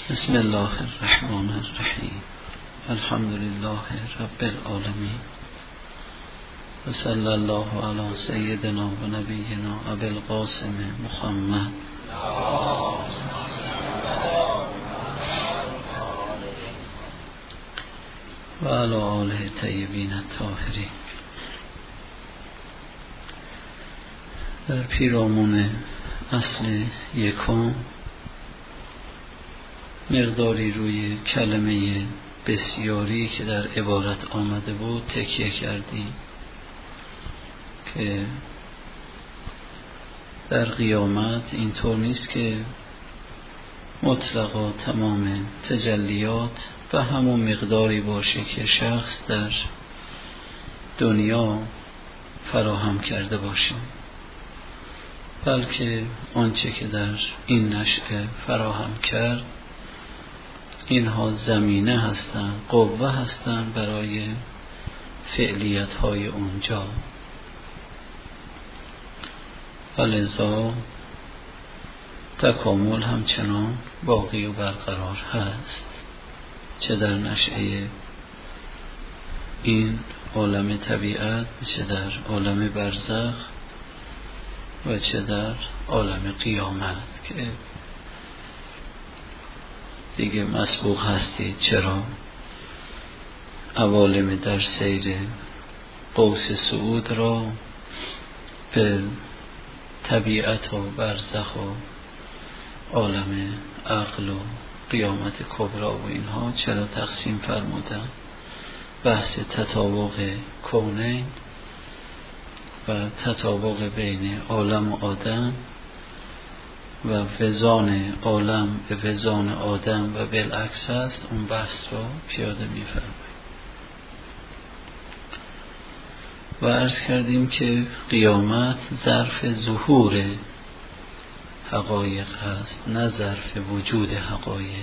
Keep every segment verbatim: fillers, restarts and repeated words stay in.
بسم الله الرحمن الرحیم. الحمد لله رب العالمین و صلی الله علی سیدنا و نبینا ابی القاسم محمد و علی آله طیبین الطاهرین. در پیرامون اصل یکم مقداری روی کلمه بسیاری که در عبارت آمده بود تکیه کردیم که در قیامت اینطور نیست که مطلقا تمام تجلیات به همون مقداری باشه که شخص در دنیا فراهم کرده باشه، بلکه آنچه که در این نشأه فراهم کرد اینها زمینه هستند، قوه هستند برای فعلیت های اونجا. ولذا تکامل همچنان باقی و برقرار هست، چه در نشأه این عالم طبیعت، چه در عالم برزخ و چه در عالم قیامت که دیگه مسبوق هستید. چرا؟ عوالم در سیر قوس صعود را به طبیعت و برزخ و عالم عقل و قیامت کبرا و اینها چرا تقسیم فرمودن؟ بحث تطابق کونین و تطابق بین عالم و آدم و وزان عالم به وزان آدم و بالعکس است. اون بحث رو پیاده می‌فرمایید و عرض کردیم که قیامت ظرف ظهور حقایق هست، نه ظرف وجود حقایق.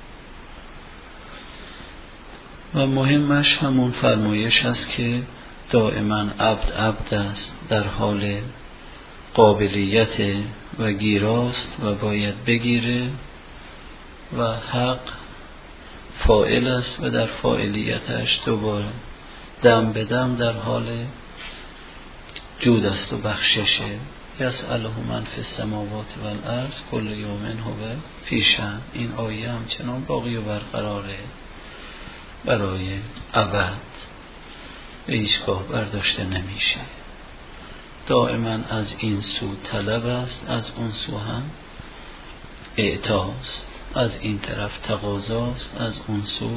و مهمش همون فرمایش هست که دائما عبد عبد است، در حال قابلیت و گیراست و باید بگیره، و حق فاعل است و در فاعلیتش دوباره دم به دم در حال جود است و بخششه. یسأله من فی السماوات و الارض کل یوم هو فی شأن. این آیه همچنان باقی و برقراره برای ابد و هیچگاه برداشته نمیشه. دائما از این سو طلب است، از اون سو هم اعطاست، از این طرف تقاضاست، از اون سو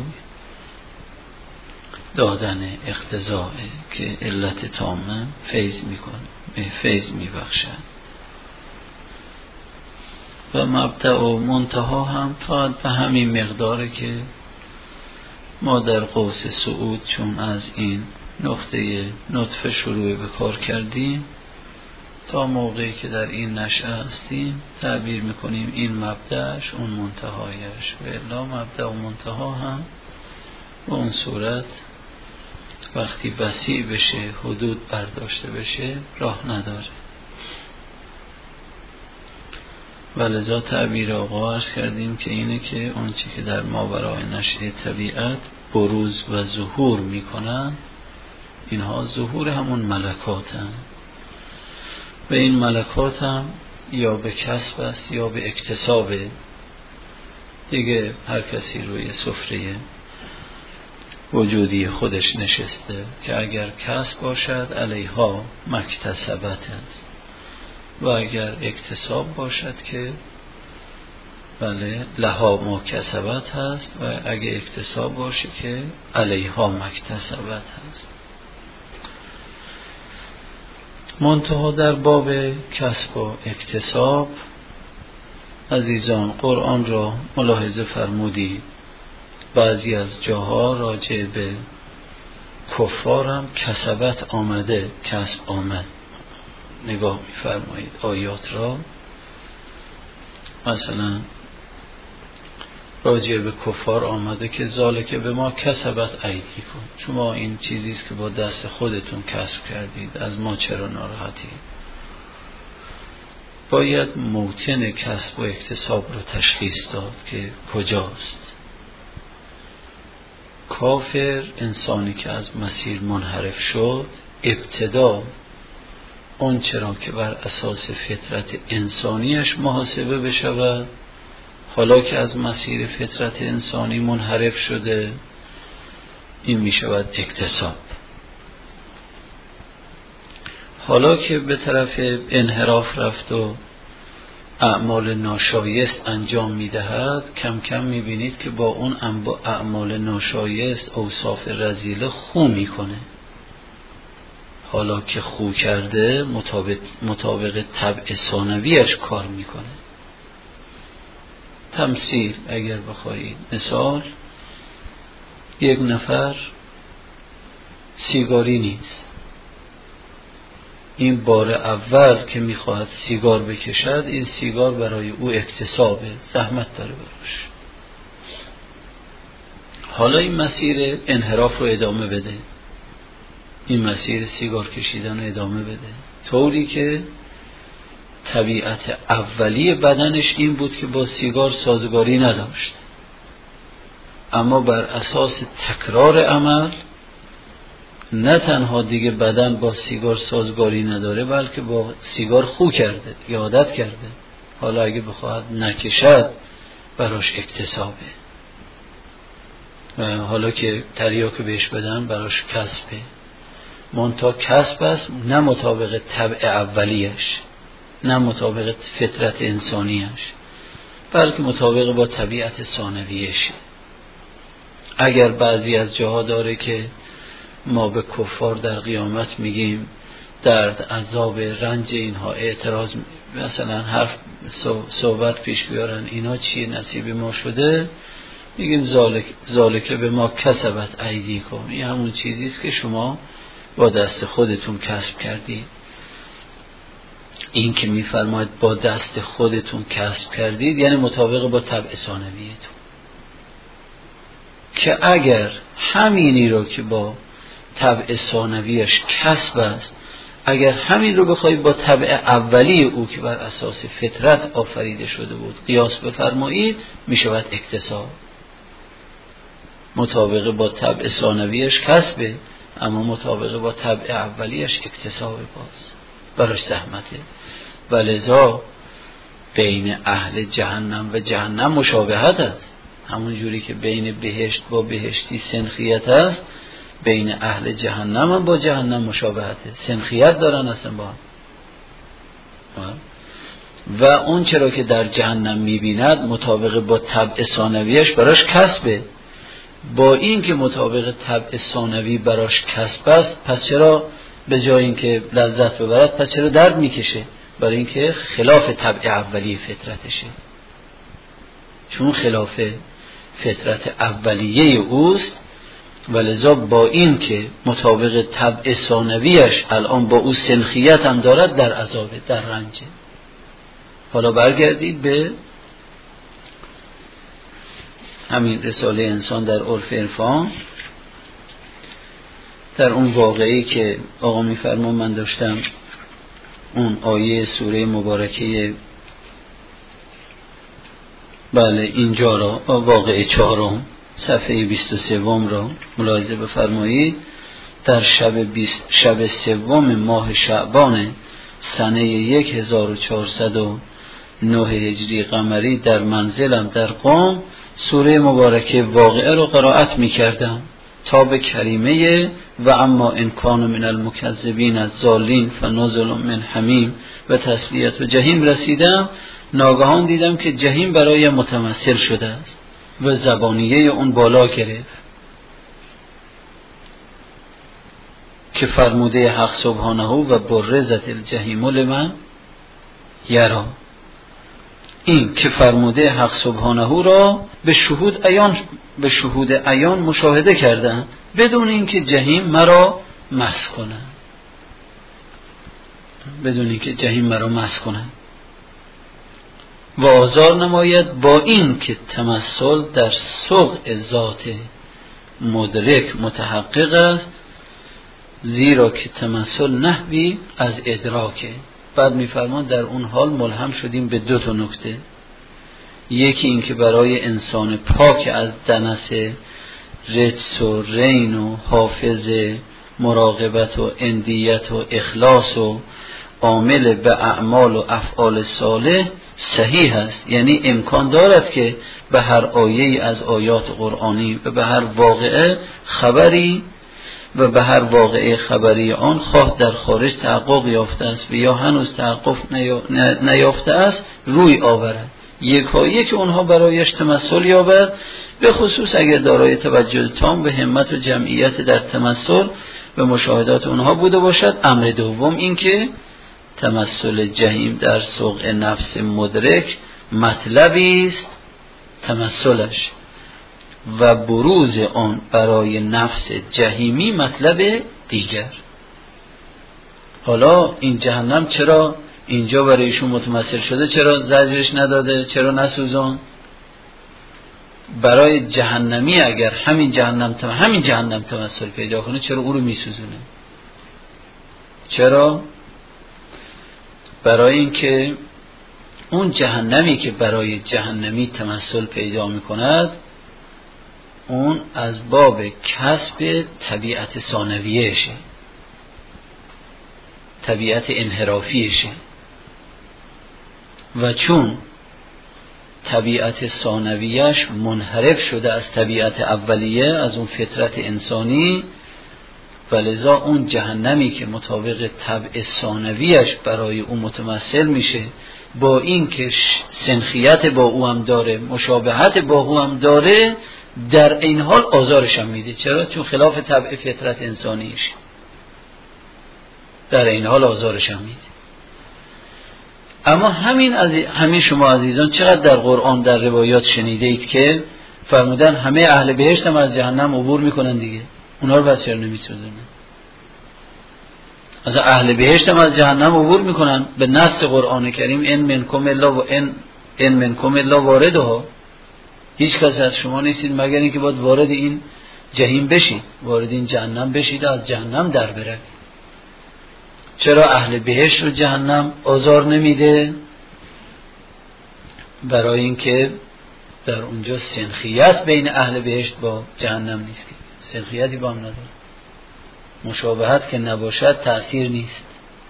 دادن اقتضاء که علت تامه فیض میکنه، فیض میبخشد. و مبدأ و منتها هم فقط به همین مقداره که ما در قوس صعود چون از این نقطه نطفه شروع به کار کردیم تا موقعی که در این نشأه هستیم تعبیر میکنیم این مبدأش اون منتهایش، و الا مبدأ و منتها هم به اون صورت وقتی وسیع بشه، حدود برداشته بشه، راه نداره. ولذا تعبیر آقا عرض کردیم که اینه که آنچه که در ماورای نشأه طبیعت بروز و ظهور میکنن اینها ظهور همون ملکات هم، و این ملکات هم یا به کسب است یا به اکتساب. دیگه هر کسی روی سفره وجودی خودش نشسته که اگر کسب باشد علیها مکتسبت است، و اگر اکتساب باشد که بله لها ما کسبت هست، و اگر اکتساب باشه که علیها مکتسبت هست. منتها در باب کسب و اکتساب عزیزان قرآن را ملاحظه فرمودید، بعضی از جاها راجع به کفارم کسبت آمده، کسب آمد. نگاه می‌فرمایید آیات را، مثلا راجع به کفار آمده که ذالک به ما کسبت ایدیکم، شما این چیزیست که با دست خودتون کسب کردید، از ما چرا ناراحتید؟ باید موطن کسب و اکتساب رو تشخیص داد که کجاست. کافر، انسانی که از مسیر منحرف شد، ابتدا اون چرا که بر اساس فطرت انسانیش محاسبه بشود، حالا که از مسیر فطرت انسانی منحرف شده، این می شود اکتساب. حالا که به طرف انحراف رفت و اعمال ناشایست انجام می دهد، کم کم می بینید که با اون اعمال ناشایست اوصاف رذیله خو می کنه. حالا که خو کرده مطابق, مطابق طبع ثانویش کار می کنه. تمثیل اگر بخواهید، مثال، یک نفر سیگاری نیست، این بار اول که میخواهد سیگار بکشد، این سیگار برای او اکتسابه، زحمت داره براش. حالا این مسیر انحراف رو ادامه بده، این مسیر سیگار کشیدن رو ادامه بده، طوری که طبیعت اولی بدنش این بود که با سیگار سازگاری نداشت، اما بر اساس تکرار عمل نه تنها دیگه بدن با سیگار سازگاری نداره، بلکه با سیگار خو کرده، عادت کرده. حالا اگه بخواهد نکشد براش اکتسابه، حالا که تریاک بهش بدن براش کسبه. منتها کسب است نه مطابق طبع اولیش، نه مطابق فطرت انسانیش، بلکه مطابق با طبیعت ثانویش. اگر بعضی از جاها داره که ما به کفار در قیامت میگیم درد، عذاب، رنج اینها اعتراض، مثلا حرف صحبت پیش بیارن اینا چیه نصیب ما شده، میگیم ذالک ذالک به ما کسبت ایدیکم، این همون چیزی است که شما با دست خودتون کسب کردید. این که میفرماید با دست خودتون کسب کردید یعنی مطابق با طبع ثانویتون، که اگر همینی رو که با طبع ثانویش کسب است، اگر همین رو بخواید با طبع اولی او که بر اساس فطرت آفریده شده بود قیاس بفرمایید، میشود اکتساب. مطابق با طبع ثانویش کسبه، اما مطابق با طبع اولیش اکتساب، باز براش زحمته. ولذا بین اهل جهنم و جهنم مشابهت است، همون جوری که بین بهشت با بهشتی سنخیت است، بین اهل جهنم هم با جهنم مشابهته، سنخیت دارن اصلا با هم. و اون چرا که در جهنم میبیند مطابق با طبع ثانویش براش کسبه. با این که مطابق طبع ثانوی براش کسب است، پس چرا به جای اینکه لذت ببرد پس چرا درد میکشه؟ برای اینکه خلاف طبع اولی فطرتشه، چون خلاف فطرت اولیه اوست. ولذا با این که مطابق طبع ثانویش الان با او سنخیت هم دارد، در عذابه، در رنجه. حالا برگردید به همین رساله انسان در عرف عرفان، در اون واقعی که آقا میفرما، من داشتم اون آیه سوره مبارکه بله اینجا را، واقعه چهارم صفحه بیست و سه را ملاحظه بفرمایید. در شب بیست شب سوم ماه شعبان سنه یک هزار و چهارصد و نه هجری قمری در منزلم در قم سوره مبارکه واقعه رو قرائت می کردم تا به کریمه و اما ان کان من المکذبین الضالین فنزل من حمیم و تسلیت و جهیم رسیدم. ناگهان دیدم که جهیم برای متمثل شده است و زبانیه اون بالا گرفت که فرموده حق سبحانه و برزت الجحیم لمن یرا. این که فرموده حق سبحانه را به شهود عیان به شهود عیان مشاهده کردن بدون اینکه جهیم مرا مس کنه، بدون اینکه جهیم مرا مس کنه و آزار نماید. با این که تمثل در سوق ذات مدرک متحقق است، زیرا که تمثل نحوی از ادراکه، بعد میفرمان در اون حال ملهم شدیم به دو تا نکته. یکی این که برای انسان پاک از دنس رجس و رین و حافظ مراقبت و اندیت و اخلاص و عامل به اعمال و افعال صالح صحیح است، یعنی امکان دارد که به هر آیه از آیات قرآنی و به هر واقعه خبری و به هر واقعه خبری آن خواه در خارج تحقق یافته است و یا هنوز تحقق نیافته است روی آورد، یکا یک اونها برایش تمثل یابد، به خصوص اگر دارای توجه تام و همت و جمعیت در تمثل و مشاهدات اونها بوده باشد. امر دوم این که تمثل جهیم در سوق نفس مدرک مطلبی است تمثلش و بروز آن برای نفس جهیمی مطلب دیگر. حالا این جهنم چرا اینجا برای ایشون متمثل شده؟ چرا زجرش نداده؟ چرا نسوزان؟ برای جهنمی اگر همین جهنم تم... همین جهنم تمثل پیدا کنه چرا او رو میسوزونه؟ چرا؟ برای اینکه اون جهنمی که برای جهنمی تمثل پیدا میکند اون از باب کسب طبیعت ثانویهشه، طبیعت انحرافیشه، و چون طبیعت ثانویهش منحرف شده از طبیعت اولیه، از اون فطرت انسانی، ولذا اون جهنمی که مطابق طبع ثانویهش برای اون متمثل میشه، با این که سنخیت با او هم داره، مشابهت با او هم داره، در این حال آزارش هم میده. چرا؟ چون خلاف طبع فطرت انسانیش، در این حال آزارش هم میده. اما همین از همین شما عزیزان چقدر در قرآن در روایات شنیده اید که فرمودن همه اهل بهشت هم از جهنم عبور میکنن دیگه، اونا رو بس چرا نمیسوزونن؟ از اهل بهشت هم از جهنم عبور میکنن به نص قرآن کریم، ان منکم الا و ان ان منکم الا واردها، هیچ کس از شما نیستید مگر اینکه باید وارد این جهنم بشید، وارد این جهنم بشید و از جهنم در بره. چرا اهل بهشت رو جهنم آزار نمیده؟ برای اینکه در اونجا سنخیت بین اهل بهشت با جهنم نیست، که سنخیتی با هم نداره، مشابهت که نباشد تأثیر نیست،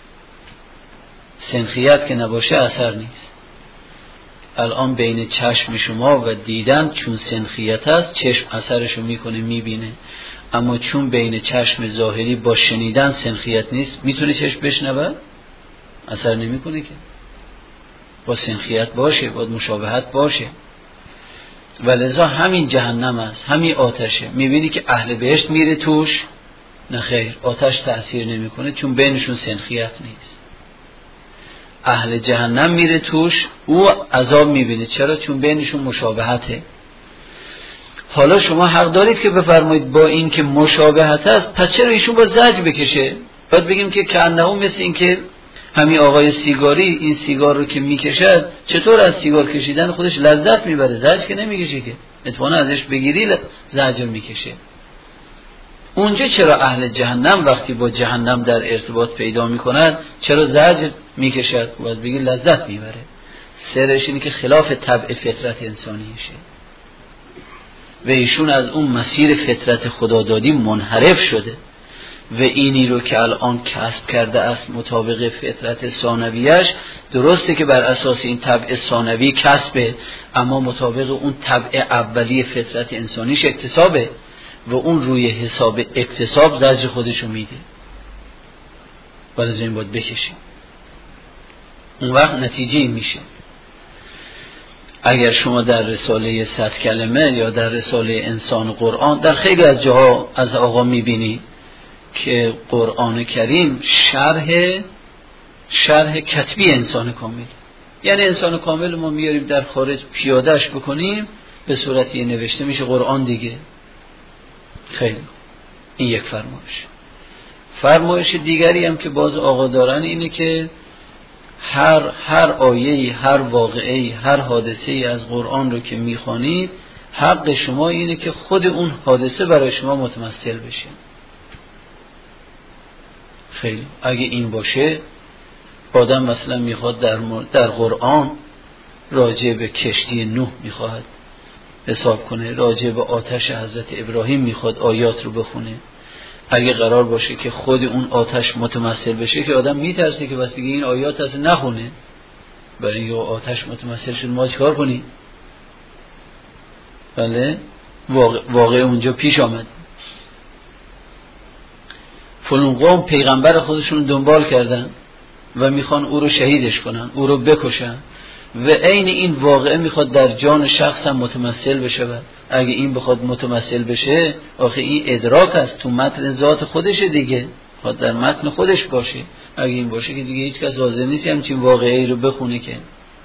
سنخیت که نباشه اثر نیست. الان بین چشم شما و دیدن چون سنخیت هست، چشم اثرشو میکنه میبینه، اما چون بین چشم ظاهری با شنیدن سنخیت نیست، میتونه چشم بشنوه؟ اثر نمیکنه که. با سنخیت باشه، با مشابهت باشه. ولذا همین جهنم است، همین آتشه. میبینی که اهل بهشت میره توش، نه خیر، آتش تأثیر نمیکنه چون بینشون سنخیت نیست. اهل جهنم میره توش، او عذاب میبینه. چرا؟ چون بینشون مشابهته. حالا شما حق دارید که بفرمایید با این که مشابهت است، پس چرا ایشون با زج بکشه؟ باید بگیم که کأنه مثل این که همین آقای سیگاری این سیگار رو که میکشد، چطور از سیگار کشیدن خودش لذت میبره؟ زج که نمیکشه که، اتفاقا ازش بگیری زج میکشه. اونجا چرا اهل جهنم وقتی با جهنم در ارتباط پیدا میکند چرا زج میکشد؟ باید بگی لذت میبره. سرش اینه که خلاف طبع فطرت انسانیشه و ایشون از اون مسیر فطرت خدادادی منحرف شده و اینی رو که الان کسب کرده است مطابق فطرت ثانویش، درسته که بر اساس این طبع ثانوی کسبه، اما مطابق اون طبع اولی فطرت انسانیش اکتسابه و اون روی حساب اکتساب زجر خودشو میده. ولی این باید بکشیم. اون وقت نتیجه این میشه. اگر شما در رساله صد کلمه یا در رساله انسان قرآن، در خیلی از جاها از آقا میبینی که قرآن کریم شرح شرح کتبی انسان کامل، یعنی انسان کامل ما میاریم در خارج پیادهش بکنیم به صورت یه نوشته میشه قرآن دیگه. خیلی این یک فرمایش. فرمایش دیگری هم که باز آقا دارن اینه که هر هر آیه‌ای، هر واقعه‌ای، هر حادثه‌ای از قرآن رو که میخوانید، حق شما اینه که خود اون حادثه برای شما متمثل بشه. خیلی اگه این باشه آدم مثلا میخواد در, در قرآن راجع به کشتی نوح میخواد حساب کنه، راجع به آتش حضرت ابراهیم میخواد آیات رو بخونه، اگه قرار باشه که خود اون آتش متمثل بشه که آدم میترسه که بس دیگه این آیات از نخونه، برای اینکه آتش متمثل شد ما چیکار کنیم؟ بله واقع, واقع اونجا پیش آمد. فلان قوم پیغمبر خودشون دنبال کردن و میخوان او رو شهیدش کنن، او رو بکشن و عین این واقعه میخواد در جان شخص هم متمثل بشه. اگه این بخواد متمثل بشه، آخه این ادراک است تو متن ذات خودشه دیگه، خود در متن خودش باشه. اگه این باشه که دیگه هیچ کس حاضر نیست همچین واقعی رو بخونه که.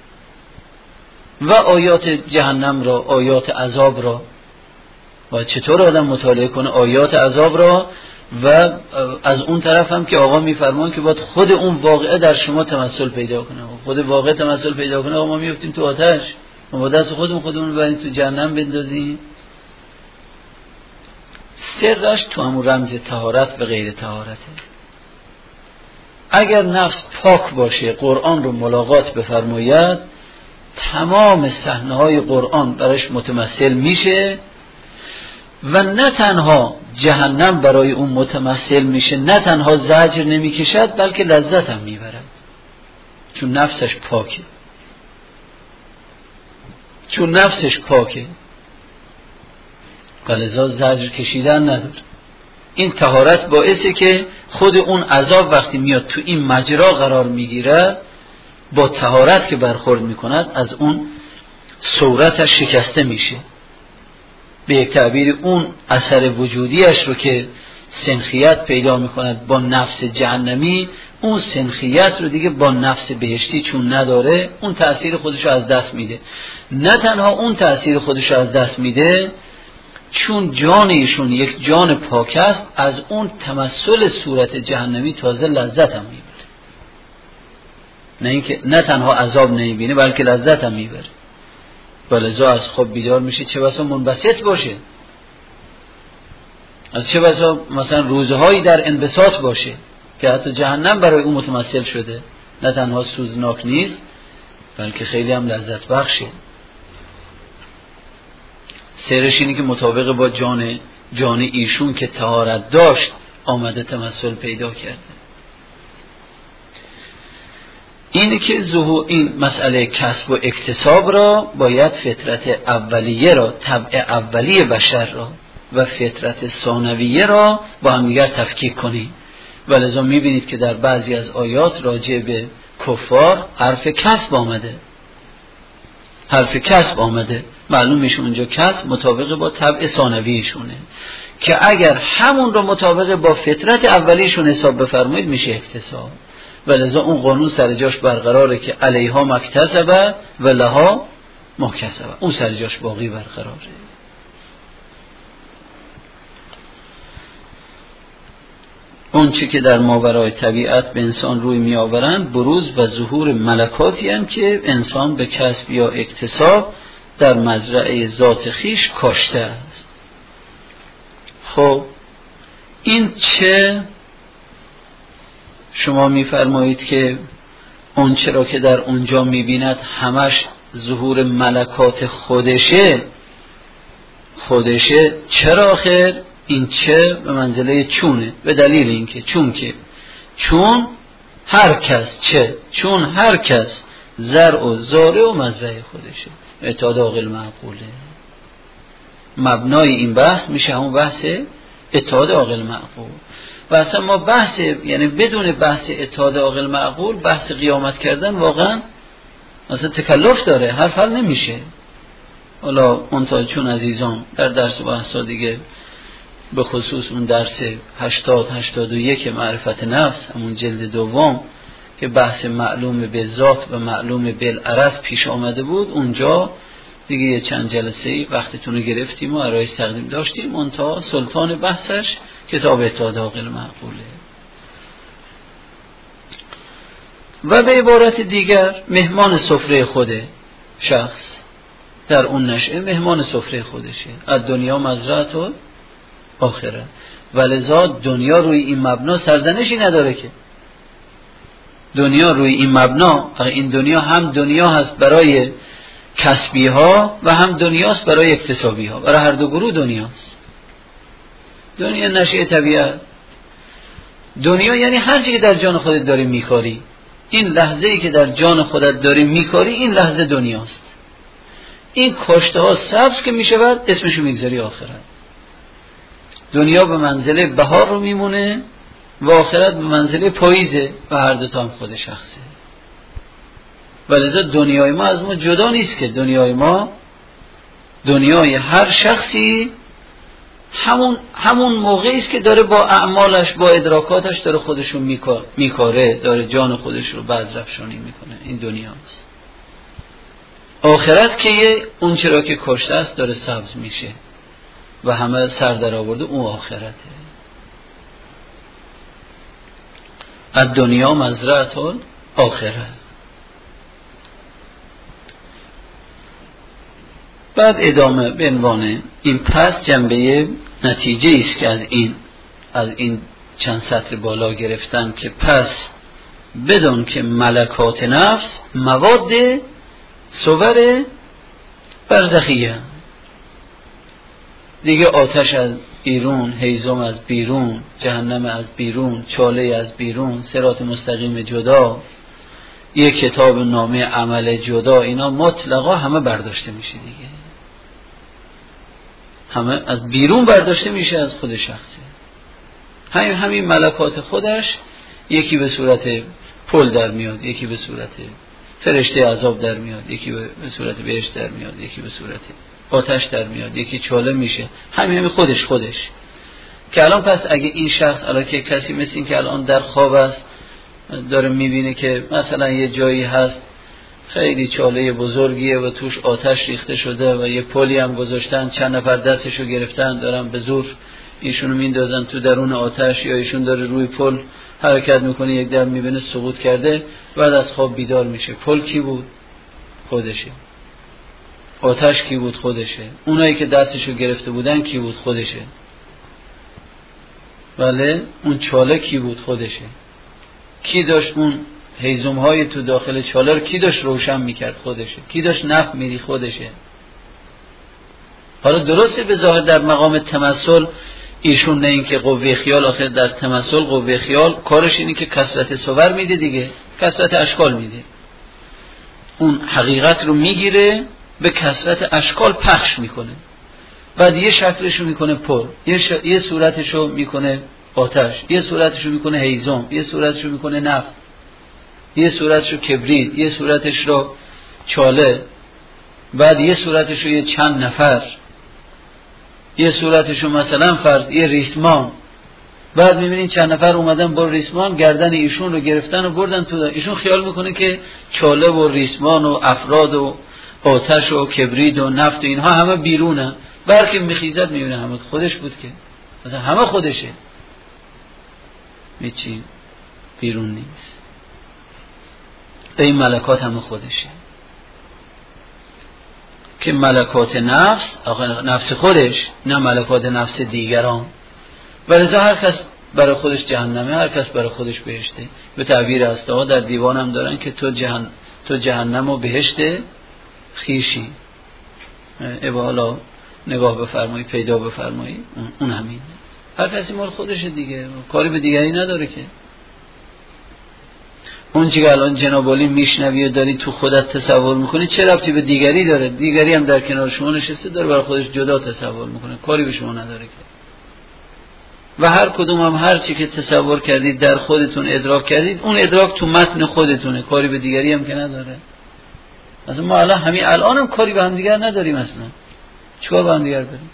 و آیات جهنم را، آیات عذاب را، و چطور آدم مطالعه کنه آیات عذاب را، و از اون طرف هم که آقا میفرمان که باید خود اون واقعه در شما تمثل پیدا کنه. خود واقعه تمثل پیدا کنه، آقا ما میفتیم تو آتش، ما با دست خودمون خودمون بریم تو جهنم بندازیم. سرش تو همون رمز طهارت و غیر طهارته. اگر نفس پاک باشه، قرآن رو ملاقات بفرماید، تمام صحنه‌های قرآن براش متمثل میشه و نه تنها جهنم برای اون متمثل میشه، نه تنها زجر نمیکشد بلکه لذت هم میبرد، چون نفسش پاکه. چون نفسش پاکه ولذا زجر کشیدن نداره. این طهارت باعثه که خود اون عذاب وقتی میاد تو این مجرا قرار میگیره، با طهارت که برخورد میکند از اون صورتش شکسته میشه. به یک تعبیر اون اثر وجودیش رو که سنخیت پیدا میکند با نفس جهنمی، اون سنخیت رو دیگه با نفس بهشتی چون نداره، اون تأثیر خودش رو از دست میده. نه تنها اون تأثیر خودش رو از دست میده، چون جان ایشون یک جان پاک است، از اون تمثل صورت جهنمی تازه لذت هم میبره. نه اینکه نه تنها عذاب نمیبینه بلکه لذت هم میبره. ولذا از خواب بیدار میشه، چه بسا منبسط باشه، از چه بسا مثلا روزهایی در انبساط باشه که حتی جهنم برای اون متمثل شده. نه تنها سوزناک نیست بلکه خیلی هم لذت بخشه. سرش اینی که مطابق با جان جان ایشون که طهارت داشت آمده تمثل پیدا کرده. اینه که ظهور این مسئله کسب و اکتساب را باید فطرت اولیه را، طبع اولیه بشر را و فطرت ثانویه را با هم دیگر تفکیک کنیم. ولذا میبینید که در بعضی از آیات راجع به کفار حرف کسب آمده، حرف کسب آمده. معلوم میشه اونجا کسب مطابق با طبع ثانویشونه که اگر همون رو مطابق با فطرت اولیشون حساب بفرمایید میشه اکتساب. ولذا اون قانون سر جاش برقراره که علیها مکتسبه و لها مکتسبه، اون سر جاش باقی برقراره. اون چی که در ماورای طبیعت به انسان روی می آورند بروز و ظهور ملکاتی هستند که انسان به کسب یا اکتساب در مزرعه ذات خیش کاشته است. خب این چه شما میفرمایید که اون چرا که در اونجا میبیند همش ظهور ملکات خودشه خودشه چرا آخر این چه به منزله چونه؟ به دلیل اینکه چون که چون هر کس چه چون هر کس زرع و زاره و مزرعه خودشه. اتحاد عاقل معقوله. مبنای این بحث میشه همون بحث اتحاد عاقل معقول. و اصلا ما بحث یعنی بدون بحث اتحاد عاقل معقول بحث قیامت کردن واقعا اصلا تکلف داره، حرف حل نمیشه. حالا منتها چون عزیزان در درس بحثا دیگه به خصوص اون درس هشتاد هشتاد و یک معرفت نفس، همون جلد دوم که بحث معلوم به ذات و معلوم بالعرض پیش آمده بود، اونجا دیگه یه چند جلسه وقتتون رو گرفتیم و عرایض تقدیم داشتیم. منتها سلطان بحثش کتاب اتحاد عاقل معقوله. و به عبارت دیگر مهمان سفره خوده شخص در اون نشأه مهمان سفره خودشه. از دنیا مزرعه و آخره. ولذا دنیا روی این مبنا سرزنشی نداره که دنیا روی این مبنا، این دنیا هم دنیا هست برای کسبی ها و هم دنیاست برای اکتسابی ها، برای هر دو گروه دنیاست. دنیا نشأه طبیعت، دنیا یعنی هر چیزی که در جان خودت داری میکاری، این لحظه ای که در جان خودت داری میکاری این لحظه دنیاست. این کاشته ها سبز که میشود اسمشو میگذاری آخرت. دنیا به منزله بهار رو میمونه و آخرت به منزله پاییزه و هر دو تا هم خود شخصه. ولذا دنیای ما از ما جدا نیست که دنیای ما، دنیای هر شخصی همون همون موقعی است که داره با اعمالش با ادراکاتش داره خودشو میکاره، داره جان خودش رو بازرفشانی میکنه. این دنیاست. آخرت که یه اون چرا که کشته است داره سبز میشه و همه سر در آورده، اون آخرته. از دنیا مزرعه آخرت. بعد ادامه به عنوان این پس جنبه نتیجه است که از این از این چند سطر بالا گرفتن که پس بدون که ملکات نفس مواد صور برزخیه، دیگه آتش از بیرون، هیزم از بیرون، جهنم از بیرون، چاله از بیرون، صراط مستقیم جدا، یک کتاب نامه عمل جدا، اینا مطلقا همه برداشته میشه دیگه. همه از بیرون برداشته میشه از خود شخصه. همین همین ملکات خودش یکی به صورت پل در میاد، یکی به صورت فرشته عذاب در میاد، یکی به صورت بهشت در میاد، یکی به صورت آتش در میاد، یکی چاله میشه. همین همین خودش خودش که الان پس اگه این شخص الان که کسی مثل این که الان در خواب است داره میبینه که مثلا یه جایی هست خیلی چاله بزرگیه و توش آتش ریخته شده و یه پلی هم گذاشتن، چند نفر دستشو گرفتن دارن به زور ایشونو میندازن تو درون آتش، یا ایشون داره روی پل حرکت میکنه، یک دم میبینه سقوط کرده، بعد از خواب بیدار میشه. پل کی بود؟ خودشه. آتش کی بود؟ خودشه. اونایی که دستشو گرفته بودن کی بود؟ خودشه. بله اون چاله کی بود؟ خودشه. کی داشت اون هیزم های تو داخل چاله رو کی داشت روشن میکرد؟ خودشه. کی داشت نفت میری؟ خودشه. حالا درسته به ظاهر در مقام تمثل ایشون نه این که قوه خیال، آخر در تمثل قوه خیال کارش اینه که کثرت صور میده دیگه، کثرت اشکال میده، اون حقیقت رو میگیره به کثرت اشکال پخش میکنه، بعد یه شکلشو میکنه پر، یه, ش... یه صورتشو میکنه آتش، یه صورتشو میکنه هیزم، یه صورتشو میکنه نفت، یه صورتشو کبریت، یه صورتش رو چاله، بعد یه صورتشو یه چند نفر، یه صورتشو مثلا فرض یه ریسمان، بعد میبینین چند نفر اومدن با ریسمان گردن ایشون رو گرفتن و بردن تو دن. ایشون خیال میکنه که چاله و ریسمان و افراد و آتش و کبریت و نفت و اینها همه بیرونه، برکه میخیزد میبینه همه خودش بود که مثلا همه خودشه، میچین بیرون نیست. به این ملکات همه خودشه که ملکات نفس نفس خودش، نه ملکات نفس دیگران. ولذا هر کس برای خودش جهنمه، هر کس برای خودش بهشته. به تعبیر هسته در دیوان هم دارن که تو جهن تو جهنم و بهشت خیشی. ابا حالا نگاه بفرمایی پیدا بفرمایی، اون همین. هر کسی مال خودشه دیگه، کاری به دیگری نداره که. اون چیزی که الان جناب علی میشنوی و داری تو خودت تصور میکنی چه ربطی به دیگری داره؟ دیگری هم در کنار شما نشسته داره برای خودش جدا تصور میکنه، کاری به شما نداره که. و هر کدوم هم هر چی که تصور کردید در خودتون ادراک کردید، اون ادراک تو متن خودتونه، کاری به دیگری هم که نداره. مثلا ما الان همین الان هم کاری به هم دیگر نداریم، اصلا چیکار به هم دیگر داریم؟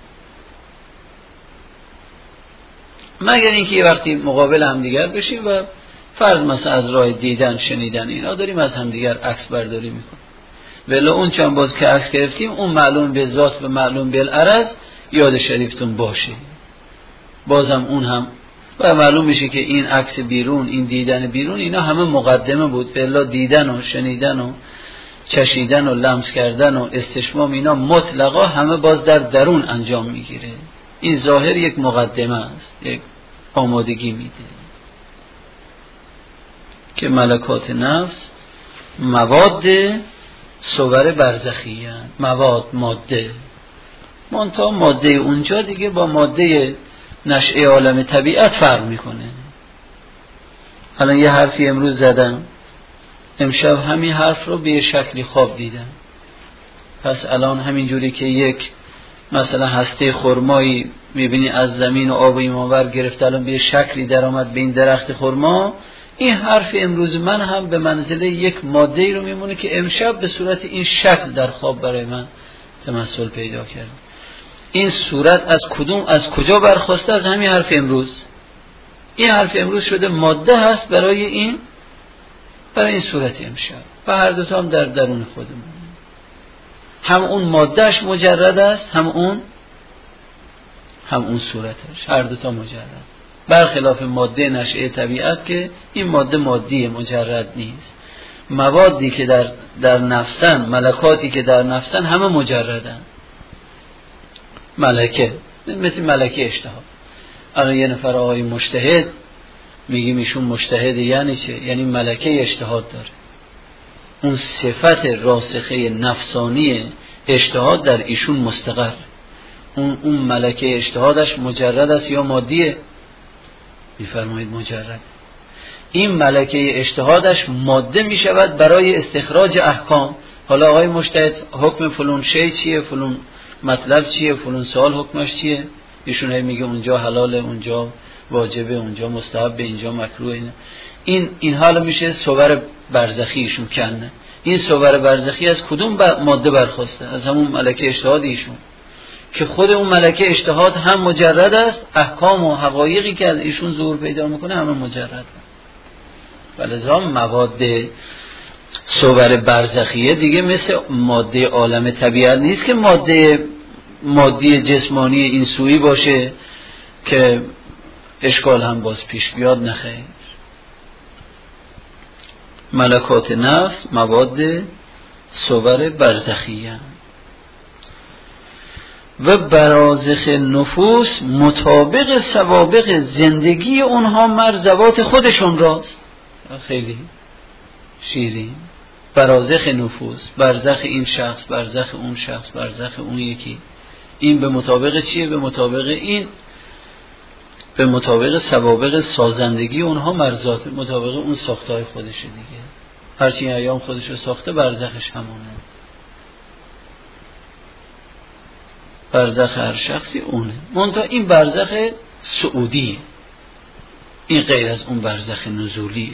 مگر اینکه یه وقتی مقابل هم دیگر بشیم و فرض مثلا از راه دیدن شنیدن اینا داریم از هم دیگر عکس برداری میکنیم، ولی اون چند باز که عکس گرفتیم اون معلوم به ذات و معلوم بالعرض یاد شریفتون باشه، بازم اون هم و معلوم میشه که این عکس بیرون، این دیدن بیرون، اینا همه مقدمه بود، الا دیدن و شنیدن و چشیدن و لمس کردن و استشمام اینا مطلقا همه باز در درون انجام میگیره. این ظاهر یک مقدمه است، یک آمادگی میده. که ملکات نفس مواد صور برزخی هستند، مواد ماده، منتها ماده اونجا دیگه با ماده نشأه عالم طبیعت فرق میکنه. الان یه حرفی امروز زدم، امشب همین حرف رو به یه شکلی خواب دیدم. پس الان همین جوری که یک مثلا هسته خرمایی میبینی از زمین و آب ایمانور گرفته الان به یه شکلی در آمد به این درخت خرما، این حرف امروز من هم به منزله یک ماده ای رو میمونه که امشب به صورت این شکل در خواب برای من تمثل پیدا کرد. این صورت از کدوم از کجا برخواسته؟ از همین حرف امروز. این حرف امروز شده ماده هست برای این برای این صورت امشب و هر دوتا هم در درون خودمون. هم اون مادهش مجرد است، هم اون هم اون صورتش، هر دوتا مجرد، برخلاف ماده نشأه طبیعت که این ماده مادی مجرد نیست. موادی که در در نفسن، ملکاتی که در نفسن همه مجردن. ملکه مثل ملکه اشتهاد. الان یه نفر آقای مجتهد میگیم ایشون مجتهد یعنی چه؟ یعنی ملکه اشتهاد داره. اون صفت راسخه نفسانی اجتهاد در ایشون مستقر. اون اون ملکه اجتهادش مجرد است یا مادیه؟ میفرمایید مجرد. این ملکه اجتهادش ماده میشود برای استخراج احکام. حالا آقای مجتهد حکم فلان شی چیه، فلان مطلب چیه، فلان سوال حکمش چیه، ایشون هی میگه اونجا حلاله، اونجا واجبه، اونجا مستحبه، اینجا مکروه. این این حالا میشه صور برزخی ایشون کنه. این صور برزخی از کدوم ماده برخواسته؟ از همون ملکه اجتهاد ایشون که خود اون ملکه اجتهاد هم مجرد است، احکام و حقایقی که از ایشون ظهور پیدا میکنه همه مجرد. ولذا مواد صور برزخیه دیگه مثل ماده عالم طبیعت نیست که ماده مادی جسمانی این سویی باشه که اشکال هم باز پیش بیاد. نخیر، ملکات نفس مواد صور برزخیه و برازخ نفوس مطابق سوابق زندگی اونها مرزوات خودشون راست. خیلی شیرین. برازخ نفوس، برزخ این شخص، برزخ اون شخص، برزخ اون یکی. این به مطابق چیه؟ به مطابق این به مطابق سوابق سازندگی اونها مرزات، مطابق اون ساختای خودشه دیگه. هرچی ایام خودش رو ساخته برزخش همونه. برزخ هر شخصی اونه. منتها این برزخ سعودیه، این غیر از اون برزخ نزولیه.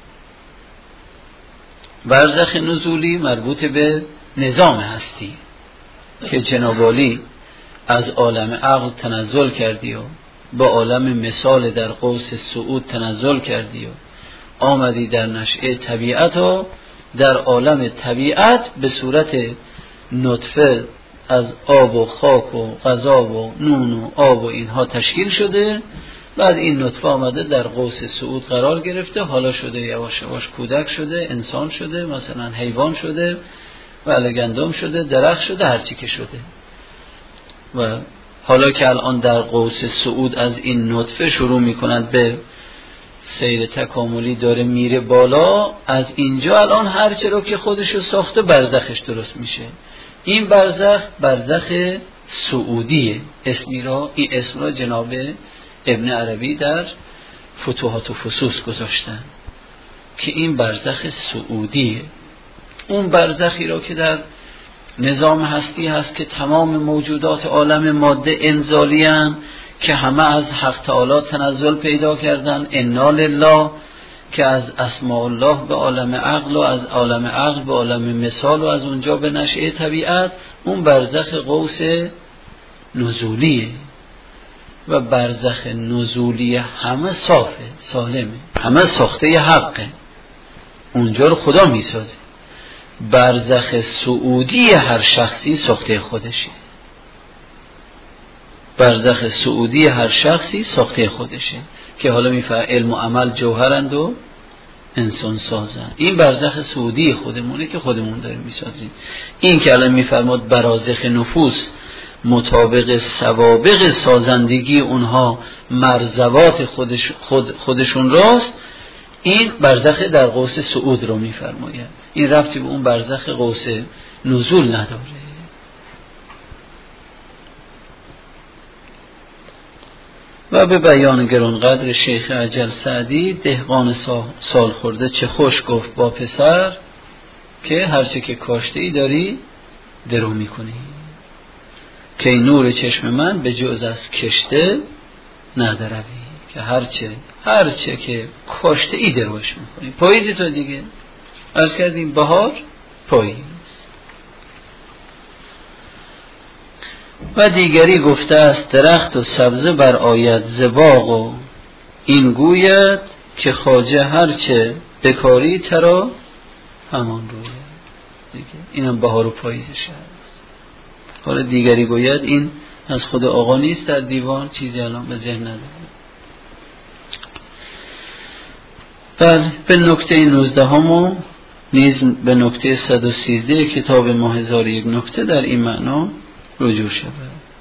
برزخ نزولی مربوط به نظام هستی که جناب عالی از عالم عقل تنزل کردی و با عالم مثال در قوس صعود تنزل کردی و آمدی در نشأه طبیعت و در عالم طبیعت به صورت نطفه از آب و خاک و غذا و نون و آب و اینها تشکیل شده. بعد این نطفه آمده در قوس صعود قرار گرفته، حالا شده یواش یواش کودک شده، انسان شده، مثلا حیوان شده و گندم شده، درخت شده، هرچی که شده. و حالا که الان در قوس صعود از این نطفه شروع میکنند به سیر تکاملی داره میره بالا، از اینجا الان هرچی رو که خودشو ساخته برزخش درست میشه. این برزخ برزخ سعودیه. اسمی را این اسم را جناب ابن عربی در فتوحات و فصوص گذاشتن که این برزخ سعودیه. اون برزخی را که در نظام هستی هست که تمام موجودات عالم ماده انزالی هستند که همه از حق تعالی تنزل پیدا کردن، انا لله، که از اسماء الله به عالم عقل و از عالم عقل به عالم مثال و از اونجا به نشأه طبیعت. اون برزخ قوس نزولیه و برزخ نزولی همه صافه، سالمه، همه ساخته حقه، اونجا رو خدا میسازه. برزخ سعودی هر شخصی ساخته خودشه. برزخ سعودی هر شخصی ساخته خودشه که حالا میفهم علم و عمل جوهرند و انسان سازن. این برزخ سعودی خودمونه که خودمون داریم میسازیم. این که الان میفرماد برازخ نفوس مطابق سوابق سازندگی اونها مرزوات خودش خود خودشون راست، این برزخ در قوس صعود رو میفرماید. این ربطی به اون برزخ قوس نزول نداره. و به بیان گرانقدر شیخ اجل سعدی، دهقان سال خورده چه خوش گفت با پسر، که هرچه که کاشته ای داری درو میکنی، که نور چشم من به جز از کشته ندروی، که هرچه هرچه که کاشته ای دروش میکنی. پاییزی تو دیگه عرض کردیم، بهار پاییز. و دیگری گفته است درخت و سبزه بر آید ز باغ، و این گوید که خواجه هرچه بکاری ترا همان روید. اینم بهار و پاییزش هست. حالا دیگری گوید این از خود آقا نیست در دیوان، چیزی الان به ذهن نداره. بله، به نکته نوزده همو نیز به نکته صد و سیزده کتاب ما هزار یک نکته در این معنا رجوع شود.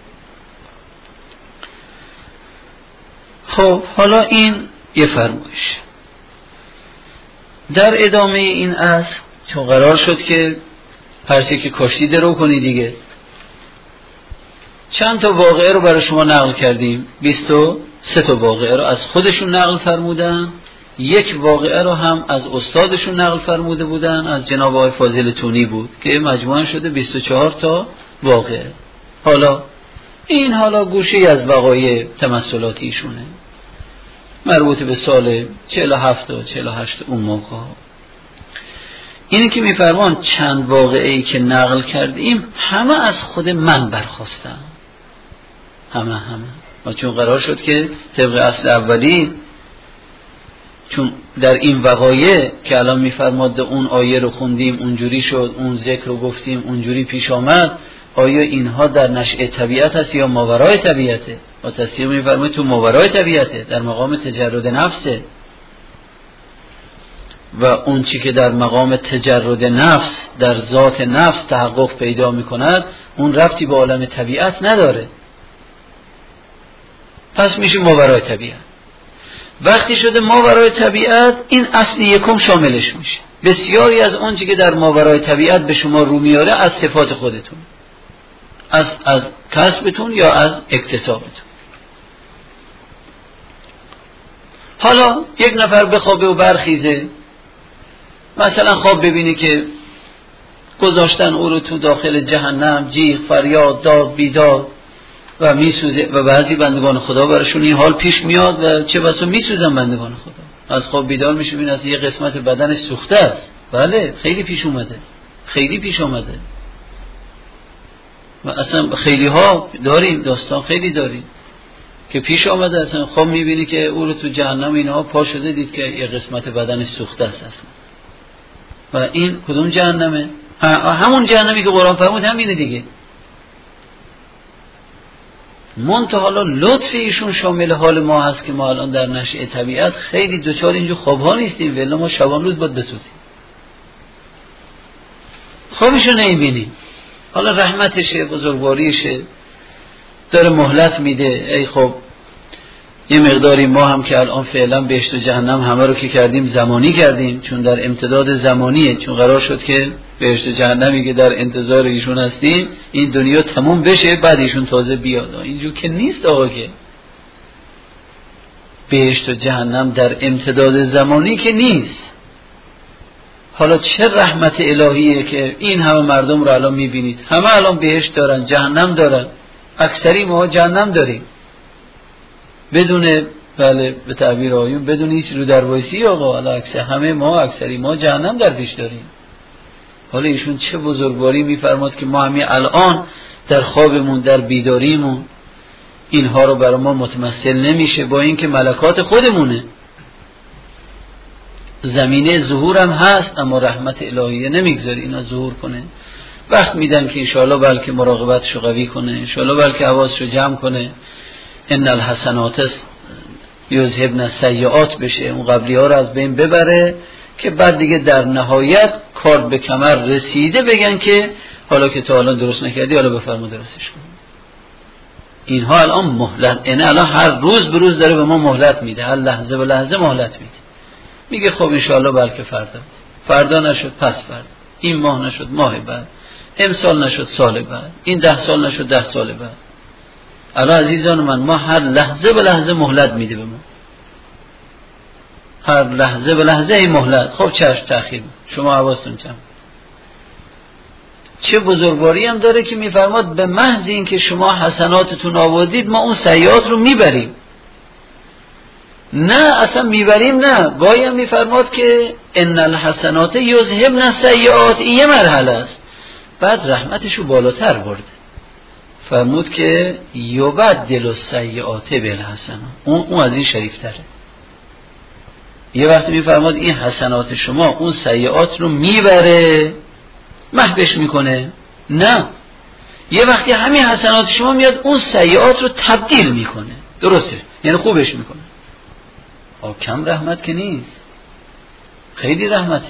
خب حالا این یه فرمایش. در ادامه این اصل چون قرار شد که هرچی که کاشتی درو کنی دیگه، چند تا واقعه رو برای شما نقل کردیم. بیست و سه تا واقعه رو از خودشون نقل فرمودن، یک واقعه رو هم از استادشون نقل فرموده بودن، از جناب آقای فاضل تونی بود که مجموعاً شده بیست و چهار تا واقعه. حالا این حالا گوشه‌ای از وقایع تمثلاتی ایشونه، مربوط به سال چهل و هفت و چهل و هشت اون موقع. اینی که میفرمان چند واقعه‌ای که نقل کردیم همه از خود من برخواستم، همه همه و چون قرار شد که طبق اصل اولی، چون در این وقایع که الان میفرماد اون آیه رو خوندیم اونجوری شد، اون ذکر رو گفتیم اونجوری پیش آمد، آیا اینها در نشأه طبیعت هست یا ماورای طبیعته؟ و تصدیق میفرماید تو ماورای طبیعته، در مقام تجرد نفسه. و اون چی که در مقام تجرد نفس در ذات نفس تحقق پیدا میکند اون ربطی به عالم طبیعت نداره، پس میشه ماورای طبیعت. وقتی شده ماورای طبیعت، این اصل یکم شاملش میشه. بسیاری از اون چی که در ماورای طبیعت به شما رو میاره از صفات خودتون، از از کسبتون یا از اکتسابتون. حالا یک نفر بخوابه و برخیزه، مثلا خواب ببینی که گذاشتن او رو تو داخل جهنم، جیغ فریاد داد بیداد و میسوزه، و بعضی بندگان خدا براشون این حال پیش میاد و چه بسا میسوزن بندگان خدا. از خواب بیدار میشه ببین از یه قسمت بدنش سوخته است. بله خیلی پیش اومده، خیلی پیش اومده و اصلا خیلی ها داریم، داستان خیلی داریم که پیش آمده. اصلا خواب میبینی که او رو تو جهنم اینها پا شده، دید که یه قسمت بدنش سوخته است اصلا. و این کدوم جهنمه؟ همون جهنمی که قرآن فرمود همینه دیگه. منتها حالا لطف ایشون شامل حال ما هست که ما الان در نشأه طبیعت خیلی دوچار اینجور خوابها نیستیم، ولی ما شبان روز باید بسوزیم، خوابشو نمیبینیم. حالا رحمتشه، بزرگواریشه، داره مهلت میده. ای خب یه مقداری ما هم که الان فعلا بهشت و جهنم همه رو که کردیم زمانی کردیم، چون در امتداد زمانیه، چون قرار شد که بهشت و جهنمی که در انتظار ایشون هستیم این دنیا تموم بشه بعد ایشون تازه بیاد. اینجور که نیست آقا، که بهشت و جهنم در امتداد زمانی که نیست. حالا چه رحمت الهیه که این همه مردم رو الان میبینید، همه الان بهشت دارن، جهنم دارن، اکثری ما جهنم داریم بدون، بله به تعبیر آیون بدون هیچ رو دروایسی. آقا حالا اکثر همه ما، اکثری ما جهنم در پیش داریم. حالا ایشون چه بزرگواری میفرماد که ما همین الان در خوابمون، در بیداریمون اینها رو برای ما متمثل نمیشه، با اینکه ملکات خودمونه، زمینه ظهور هم هست، اما رحمت الهیه نمیگذاری اینا ظهور کنه. وقت میدن که انشاءالله بلکه مراقبتشو قوی کنه، انشاءالله بلکه حواسشو جمع کنه، ان الحسنات یذهبن السیئات بشه، اون قبلی ها رو از بین ببره، که بعد دیگه در نهایت کار به کمر رسیده بگن که حالا که تا الان درست نکردی حالا بفرما درستش کن. اینها الان مهلت، اینه الان هر روز به روز داره به ما مهلت میده، هر لحظه به لحظه مهلت میده. میگه خب انشاءالله بلکه فردا، فردا نشد پس فردا، این ماه نشد ماه بعد، امسال نشد سال بعد، این ده سال نشد ده سال بعد. الان عزیزان من، ما هر لحظه به لحظه مهلت میده به ما، هر لحظه به لحظه این مهلت. خب چشم تأخیر، شما حواستون جمع. چه بزرگواری هم داره که میفرماد به محض این که شما حسناتتون آوردید ما اون سیئات رو میبریم. نه اصلا میبریم نه، گاهی هم میفرماد که ان الحسنات یذهبن السیئات، این یه مرحله است. بعد رحمتشو بالاتر برده، فرمود که یبدل السیئات بالحسنات، اون اون از این شریفتره. یه وقتی میفرماد این حسنات شما اون سیئات رو میبره، محوش میکنه. نه، یه وقتی همین حسنات شما میاد اون سیئات رو تبدیل میکنه. درسته، یعنی خوبش میکنه. آه کم رحمت که نیست، خیلی رحمته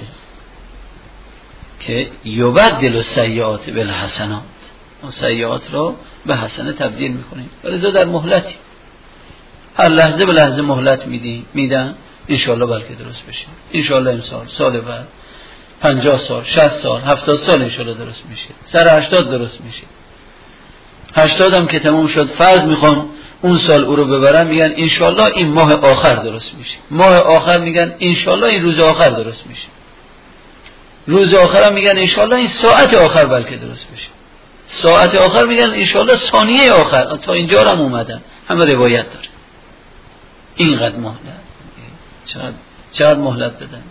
که یبدل السیئات بالحسنات، اون سیئات رو به حسنه تبدیل میکنه. ولذا در مهلتی، هر لحظه به لحظه مهلت میدی میدن، انشاءالله بلکه درست بشه، انشاءالله امسال، سال بعد، پنجاه سال، شصت سال، هفتاد سال انشاءالله درست میشه، سر هشتاد درست میشه. هشتاد هم که تموم شد، فرض میخوان اون سال او رو ببرن، میگن انشاءالله این ماه آخر درست میشه. ماه آخر میگن انشاءالله این روز آخر درست میشه. روز آخر هم میگن انشاءالله این ساعت آخر بلکه درست بشه. ساعت آخر میگن انشاءالله ثانیه آخر. تا اینجا هم اومدن، همه روایت داره. اینقدر مهلت، چقدر چقدر مهلت بدن.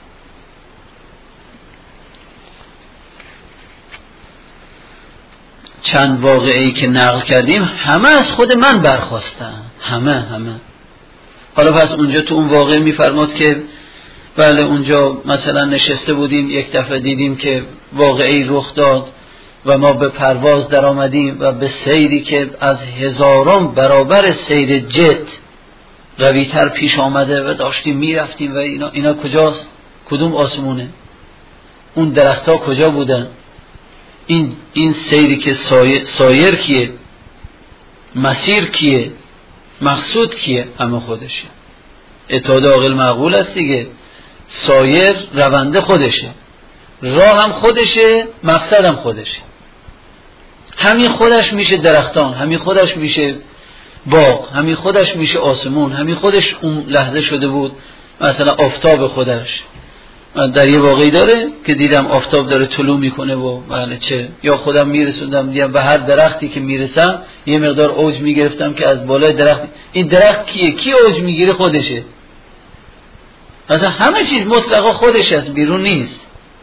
چند واقعی که نقل کردیم همه از خود من برخواستن، همه همه. حالا پس اونجا تو اون واقعه میفرماد که بله اونجا مثلا نشسته بودیم، یک دفعه دیدیم که واقعی رخ داد و ما به پرواز در آمدیم و به سیری که از هزاران برابر سیر جت قوی‌تر پیش آمده و داشتیم میرفتیم و اینا, اینا کجاست؟ کدوم آسمونه؟ اون درختها کجا بودن؟ این این سیری که سایر, سایر کیه؟ مسیر کیه؟ مقصود کیه؟ همه خودشه. اتحاد عاقل معقول است دیگه. سایر رونده خودشه، راه هم خودشه، مقصد هم خودشه. همین خودش میشه درختان، همین خودش میشه باغ، همین خودش میشه آسمون، همین خودش اون لحظه شده بود مثلا آفتاب خودش. در یه واقعی داره که دیدم آفتاب داره طلوع میکنه و بله چه، یا خودم میرسوندم دیدم به هر درختی که میرسم یه مقدار اوج میگرفتم که از بالای درخت، این درخت کیه؟ کی اوج میگیره؟ خودشه. مثلا همه چیز مطلقا خودش است، بیرون نیست.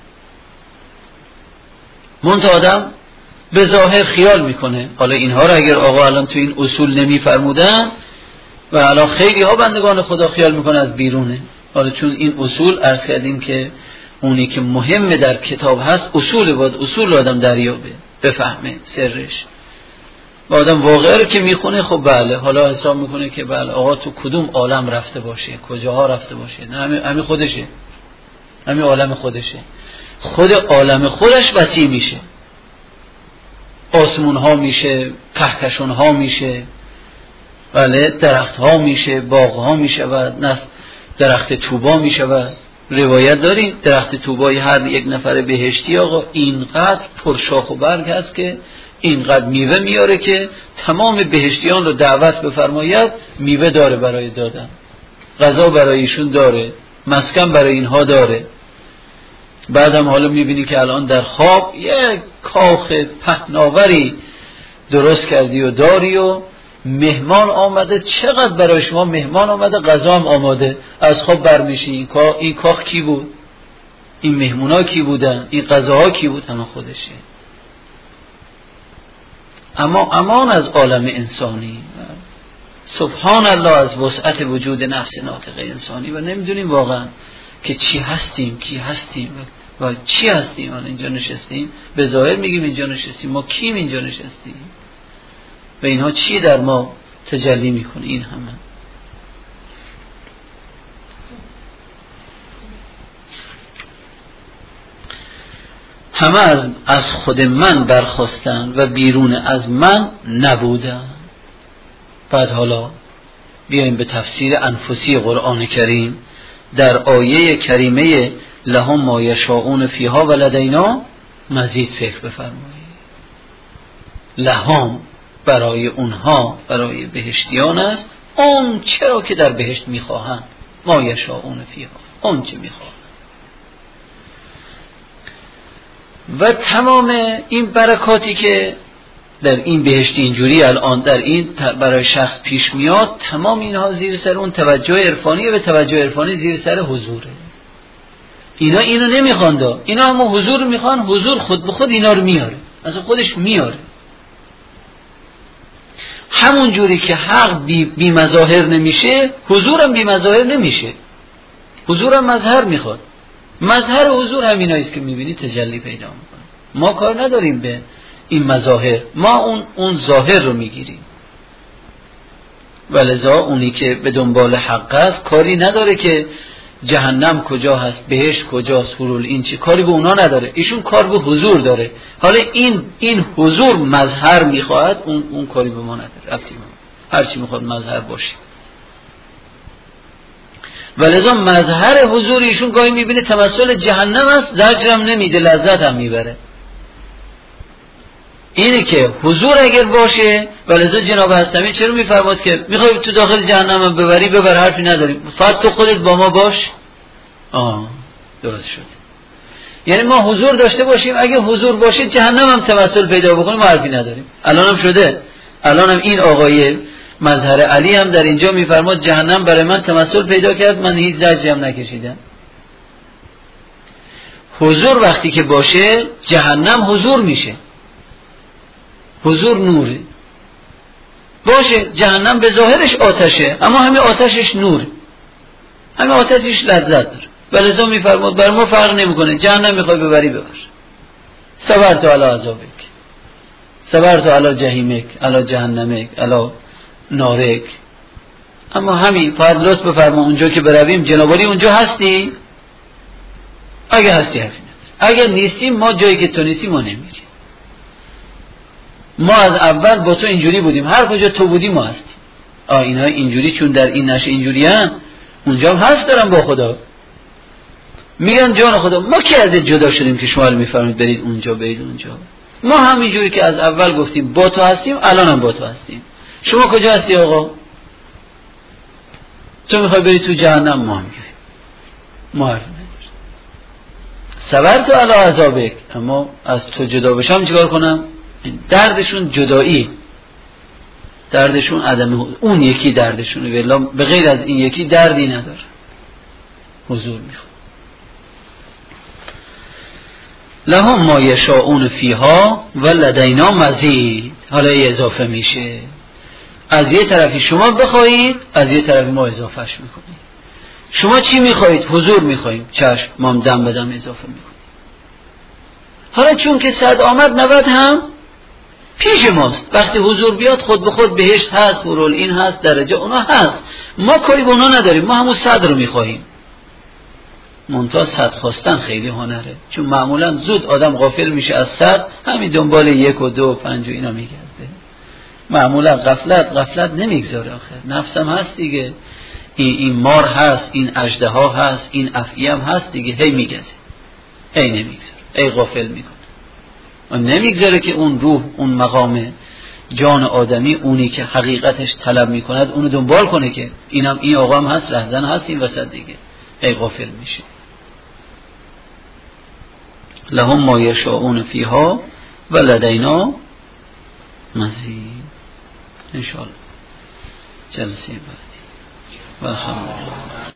منتها آدم به ظاهر خیال میکنه. حالا اینها را اگر آقا الان تو این اصول نمیفرمودن و الان خیلی ها بندگان خدا خیال میکنه از بیرونه. حالا چون این اصول عرض کردیم که اونی که مهمه در کتاب هست اصول، باید اصول آدم دریابه، بفهمه سرش. و آدم واقعه رو که میخونه خب بله حالا حساب میکنه که بله آقا تو کدوم عالم رفته باشه، کجاها رفته باشه. نه همین همین خودشه، همین عالم خودشه. خود عالم خودش وسیع میشه، آسمون ها میشه، کهکشان ها میشه، بله درخت ها میشه، باغ ها میشه و نه درخت توبا میشه. و روایت داریم درخت توبای هر یک نفر بهشتی آقا اینقدر پرشاخ و برگ هست که اینقدر میوه میاره که تمام بهشتیان رو دعوت بفرماید، میوه داره برای دادن، غذا برای ایشون داره، مسکن برای اینها داره. بعدم حالا میبینی که الان در خواب یک کاخ پهناوری درست کردی و داری و مهمان آمده، چقدر برای شما مهمان آمده، غذا هم آماده، از خواب برمیشی این کاخ این کاخ کی بود؟ این مهمونا کی بودن؟ این غذاها کی بود؟ همه خودشه. اما امان از عالم انسانی، سبحان الله از وسعت وجود نفس ناطقه انسانی و نمیدونیم واقعا که چی هستیم، کی هستیم و چی هستیم. حالا اینجا نشستیم، به ظاهر میگیم اینجا نشستیم، ما کیم اینجا نشستیم و اینها چی در ما تجلی میکنه؟ این همه همه از از خود من برخواستن و بیرون از من نبودن. بعد حالا بیایم به تفسیر انفسی قرآن کریم در آیه کریمه لهم ما یشاءون فیها و لدینا مزید فکر بفرمایید. لهم برای اونها، برای بهشتیان است اون چرا که در بهشت میخواهند، ما یشاءون فیها، اون چه میخواهند. و تمام این برکاتی که در این بهشت اینجوری الان در این برای شخص پیش میاد، تمام اینها زیر سر اون توجه عرفانی و توجه عرفانی زیر سر حضوره. اینا اینو نمیخواندا، اینا هم حضور میخوان. حضور خود به خود اینا رو میاره، اصلا خودش میاره. همون جوری که حق بی, بی مظاهر نمیشه، حضورم بی مظاهر نمیشه. حضورم مظهر میخواد. مظهر حضور همینایی است که میبینی تجلی پیدا میکنه. ما کار نداریم به این مظاهر، ما اون اون ظاهر رو میگیریم. ولذا اونی که به دنبال حق است کاری نداره که جهنم کجا هست، بهشت کجاست، حلول این چی، کاری به اونا نداره. ایشون کار به حضور داره. حالا این این حضور مظهر میخواد، اون اون کاری به ما نداره. ربطی ما هر چی میخواد مظهر باشه. ولذا مظهر حضور ایشون گاهی میبینه تمثل جهنم است، زجرم نمیده، لذت هم میبره. اینه که حضور اگر باشه، ولذا جناب هستمی چرا میفرماد که میخوای تو داخل جهنم هم ببری ببر، حرفی نداریم، فقط تو خودت با ما باش. آه درست شد. یعنی ما حضور داشته باشیم، اگه حضور باشه جهنم هم تمثل پیدا بکنیم، ما حرفی نداریم. الان هم شده، الان هم این آقای مظهر علی هم در اینجا میفرماد جهنم برای من تمثل پیدا کرد، من هیچ زجری هم نکشیدم. حضور وقتی که باشه جهنم حضور میشه، حضور نوره. باشه جهنم به ظاهرش آتشه، اما همین آتشش نوره، همین آتشش لذت داره. ولذا میفرماد بر ما فرق نمیکنه، جهنم میخوای ببری ببر. صبرت علی عذابک، صبرت علی جهیمک، علی جهنمک، علی نارک. اما همین فقط لطف بفرما اونجا که برویم جنابالی اونجا هستی؟ اگه هستی حرفی نداره، اگه نیستیم ما جایی که تو نیستی ما نمیریم. ما از اول با تو اینجوری بودیم، هر کجا تو بودی ما هستیم. آ اینا اینجوری چون در این نشه اینجوری هن، اونجا هم حرف دارن با خدا. میگن جان خدا ما کی از جدا شدیم که شما میفرمایید برید اونجا برید اونجا. ما همینجوری که از اول گفتیم با تو هستیم، الان هم با تو هستیم. شما کجا هستی آقا؟ تو میخوای بری تو جهنم، ما هم میگیم ما حرف نداریم. صبرت علی عذابک، اما از تو جدا بشم چیکار کنم؟ دردشون جدایی، دردشون عدم، اون یکی دردشونه، والله به غیر از این یکی دردی نداره. حضور میخواد. لهم ما یشاءون فیها و لدینا مزید. حالا ای اضافه میشه، از یه طرفی شما بخواهید، از یه طرفی ما اضافهش میکنیم. شما چی میخواهید؟ حضور میخواهیم، چشم ما هم دم بدم اضافه میکنیم. حالا چون که صد آمد نود هم پیش ماست، وقتی حضور بیاد خود به خود بهشت هست، ورول این هست، درجه اونا هست، ما کاری به اونا نداریم، ما همون صد رو میخواهیم. منتها صد خواستن خیلی هنره، چون معمولا زود آدم غافل میشه از صد، همین دنبال یک و دو و پنج و اینا میگرده. معمولا غفلت غفلت نمیگذاره آخر، نفسم هست دیگه، این, این مار هست، این اژدها هست، این افعی هم هست دیگه، هی میگذه، هی نمیگذاره، هی غافل میکنه. و نمیگذاره که اون روح، اون مقام جان آدمی، اونی که حقیقتش طلب میکند اونو دنبال کنه که اینم این آقا هم هست، رهزن هست این وسط دیگه، ای غافل میشه. لهم ما یشاءون فیها و لدینا مزید. انشاءالله جلسه بعدی. و الحمدلله.